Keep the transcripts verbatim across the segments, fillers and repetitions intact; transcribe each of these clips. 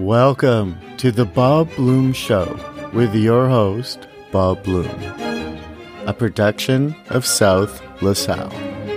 Welcome to the Bob Bloom Show with your host, Bob Bloom, a production of South LaSalle.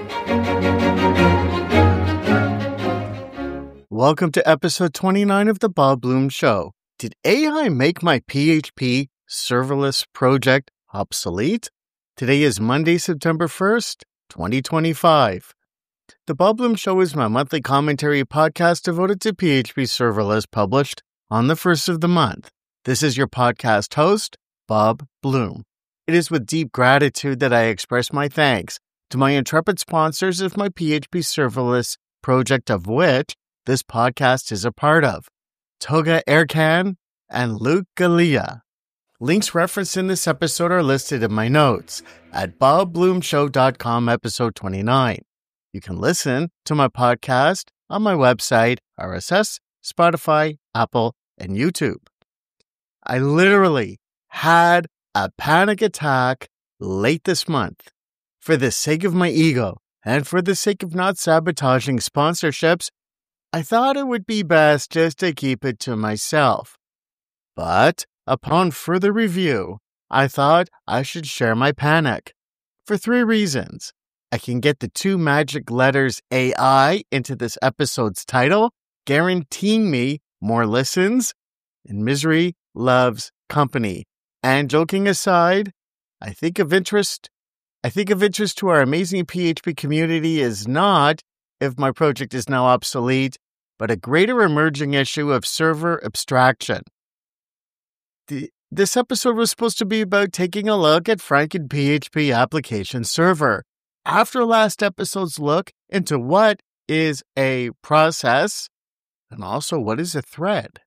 Welcome to episode twenty-nine of the Bob Bloom Show. Did A I make my P H P serverless project obsolete? Today is Monday, September first, twenty twenty-five. The Bob Bloom Show is my monthly commentary podcast devoted to P H P serverless, published on the first of the month. This is your podcast host, Bob Bloom. It is with deep gratitude that I express my thanks to my intrepid sponsors of my P H P serverless project, of which this podcast is a part of, Toga Aircan and Luke Galea. Links referenced in this episode are listed in my notes at bob bloom show dot com, episode twenty-nine. You can listen to my podcast on my website, R S S, Spotify, Apple, and YouTube. I literally had a panic attack late this month. For the sake of my ego and for the sake of not sabotaging sponsorships, I thought it would be best just to keep it to myself. But upon further review, I thought I should share my panic for three reasons. I can get the two magic letters A I into this episode's title, guaranteeing me more listens, and misery loves company. And joking aside, I think of interest, I think of interest to our amazing P H P community is not if my project is now obsolete, but a greater emerging issue of server abstraction. The, this episode was supposed to be about taking a look at Franken P H P application server. After last episode's look into what is a process and also what is a thread,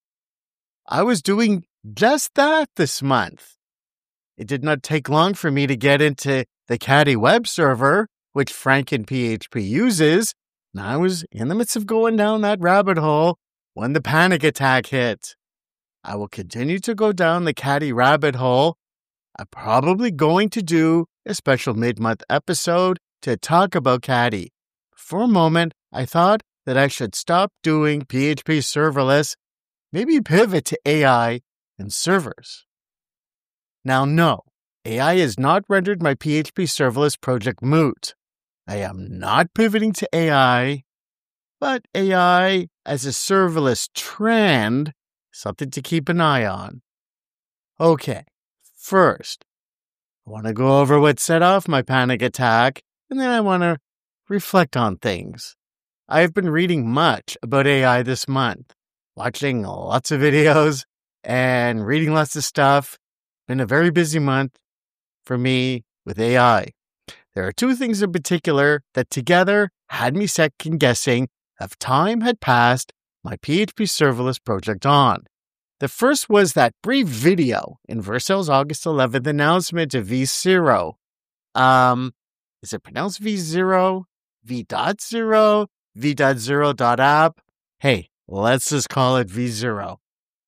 I was doing just that this month. It did not take long for me to get into the Caddy web server, which Franken P H P uses, and I was in the midst of going down that rabbit hole when the panic attack hit. I will continue to go down the Caddy rabbit hole. I'm probably going to do a special mid-month episode to talk about Caddy. For a moment, I thought that I should stop doing P H P serverless, maybe pivot to A I and servers. Now, no, A I has not rendered my P H P serverless project moot. I am not pivoting to A I, but A I as a serverless trend, something to keep an eye on. Okay, first, I want to go over what set off my panic attack, and then I want to reflect on things. I have been reading much about A I this month, watching lots of videos and reading lots of stuff. Been a very busy month for me with A I. There are two things in particular that together had me second guessing if time had passed my P H P serverless project on. The first was that brief video in Vercel's August eleventh announcement of V zero. Um, is it pronounced V zero? V dot zero? V dot zero dot app? Hey, let's just call it V zero.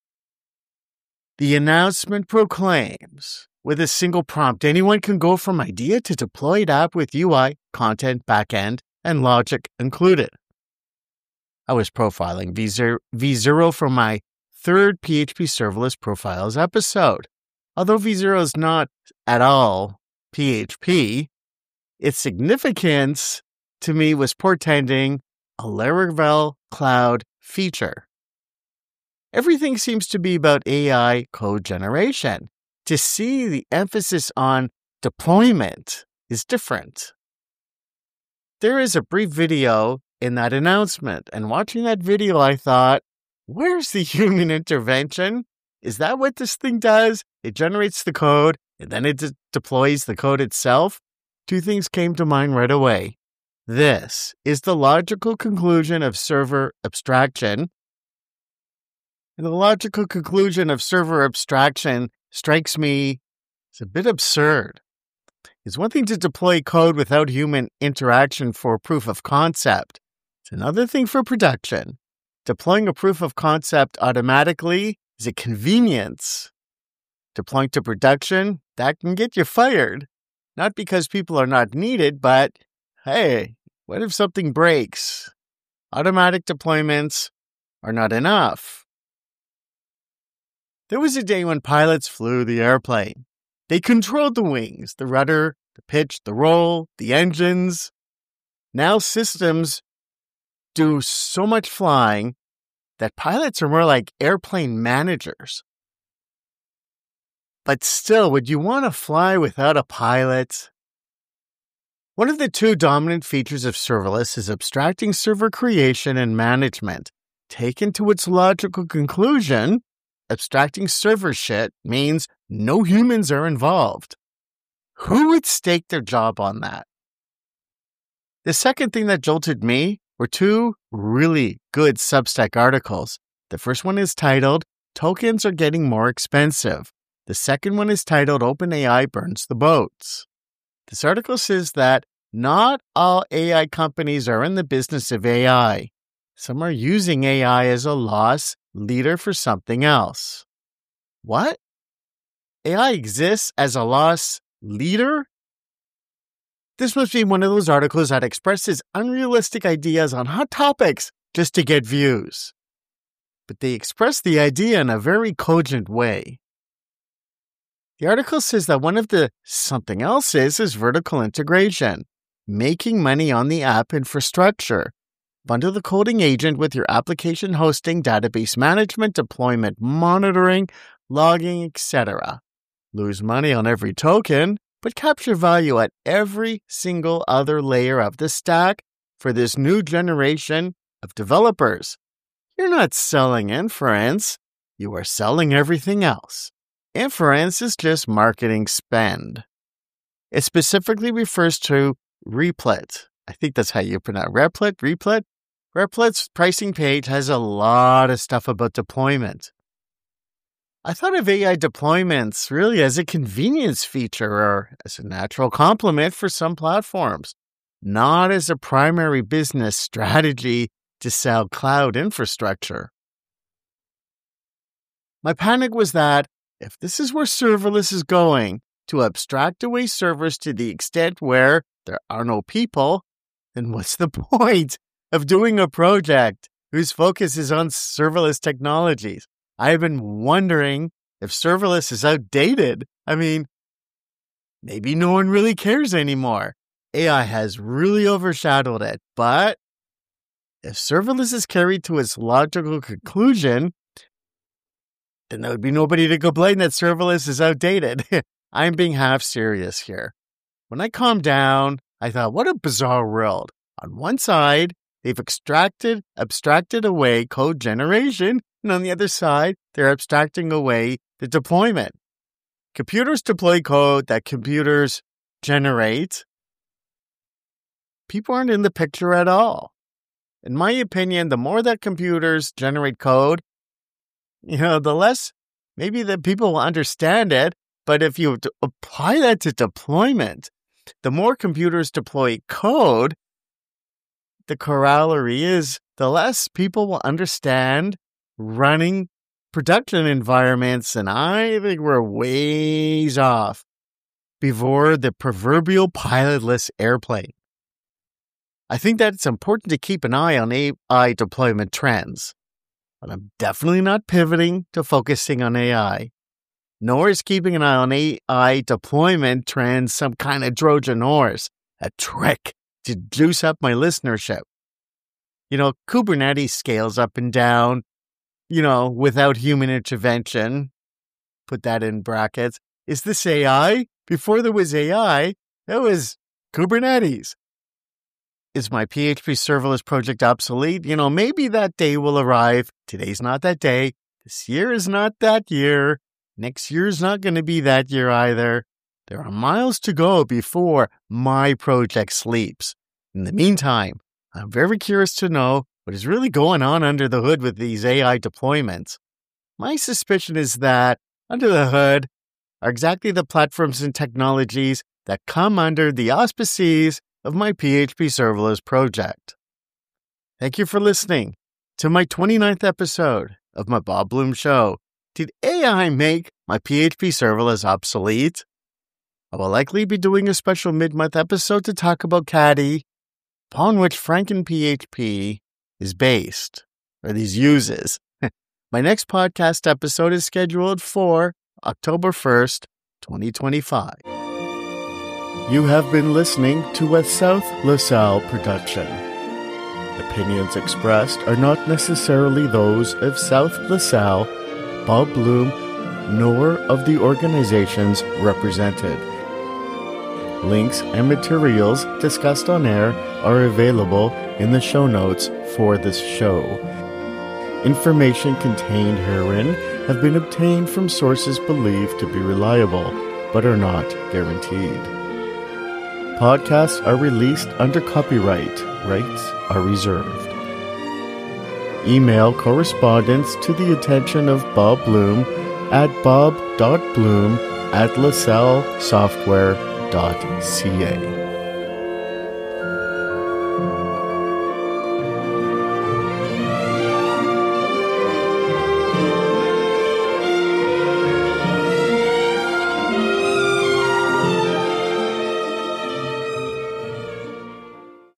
The announcement proclaims, with a single prompt, anyone can go from idea to deployed app with U I, content, backend, and logic included. I was profiling V zero, V zero from my third P H P serverless profiles episode. Although V zero is not at all P H P, its significance to me was portending a Laravel cloud feature. Everything seems to be about A I code generation. To see the emphasis on deployment is different. There is a brief video in that announcement, and watching that video, I thought, where's the human intervention? Is that what this thing does? It generates the code, and then it de- deploys the code itself? Two things came to mind right away. This is the logical conclusion of server abstraction. And the logical conclusion of server abstraction strikes me as a bit absurd. It's one thing to deploy code without human interaction for proof of concept. It's another thing for production. Deploying a proof of concept automatically is a convenience. Deploying to production, that can get you fired. Not because people are not needed, but hey, what if something breaks? Automatic deployments are not enough. There was a day when pilots flew the airplane. They controlled the wings, the rudder, the pitch, the roll, the engines. Now systems do so much flying that pilots are more like airplane managers. But still, would you want to fly without a pilot? One of the two dominant features of serverless is abstracting server creation and management. Taken to its logical conclusion, abstracting server shit means no humans are involved. Who would stake their job on that? The second thing that jolted me were two really good Substack articles. The first one is titled, Tokens Are Getting More Expensive. The second one is titled, OpenAI Burns the Boats. This article says that not all A I companies are in the business of A I. Some are using A I as a loss leader for something else. What? A I exists as a loss leader? This must be one of those articles that expresses unrealistic ideas on hot topics just to get views. But they express the idea in a very cogent way. The article says that one of the something else is, is vertical integration, making money on the app infrastructure. Bundle the coding agent with your application hosting, database management, deployment monitoring, logging, et cetera. Lose money on every token, but capture value at every single other layer of the stack for this new generation of developers. You're not selling inference, you are selling everything else. Inference is just marketing spend. It specifically refers to Replit. I think that's how you pronounce it. Replit, Replit. Replit's pricing page has a lot of stuff about deployment. I thought of A I deployments really as a convenience feature or as a natural complement for some platforms, not as a primary business strategy to sell cloud infrastructure. My panic was that if this is where serverless is going, to abstract away servers to the extent where there are no people, then what's the point of doing a project whose focus is on serverless technologies? I've been wondering if serverless is outdated. I mean, maybe no one really cares anymore. A I has really overshadowed it. But if serverless is carried to its logical conclusion, then there would be nobody to complain that serverless is outdated. I'm being half serious here. When I calmed down, I thought, what a bizarre world. On one side, they've extracted, abstracted away code generation, and on the other side, they're abstracting away the deployment. Computers deploy code that computers generate. People aren't in the picture at all. In my opinion, the more that computers generate code, you know, the less maybe that people will understand it. But if you apply that to deployment, the more computers deploy code, the corollary is the less people will understand running production environments. And I think we're ways off before the proverbial pilotless airplane. I think that it's important to keep an eye on A I deployment trends. But I'm definitely not pivoting to focusing on A I, nor is keeping an eye on A I deployment trends some kind of Trojan horse, a trick to juice up my listenership. You know, Kubernetes scales up and down, you know, without human intervention. Put that in brackets. Is this A I? Before there was A I, it was Kubernetes. Is my P H P serverless project obsolete? You know, maybe that day will arrive. Today's not that day. This year is not that year. Next year's not going to be that year either. There are miles to go before my project sleeps. In the meantime, I'm very curious to know what is really going on under the hood with these A I deployments. My suspicion is that under the hood are exactly the platforms and technologies that come under the auspices of my P H P serverless project. Thank you for listening to my twenty-ninth episode of my Bob Bloom Show. Did A I make my P H P serverless obsolete? I will likely be doing a special mid-month episode to talk about Caddy, upon which FrankenPHP is based, or these uses. My next podcast episode is scheduled for October first, twenty twenty-five. You have been listening to a South LaSalle production. Opinions expressed are not necessarily those of South LaSalle, Bob Bloom, nor of the organizations represented. Links and materials discussed on air are available in the show notes for this show. Information contained herein have been obtained from sources believed to be reliable, but are not guaranteed. Podcasts are released under copyright. Rights are reserved. Email correspondence to the attention of Bob Bloom at bob dot bloom at lasallesoftware dot ca.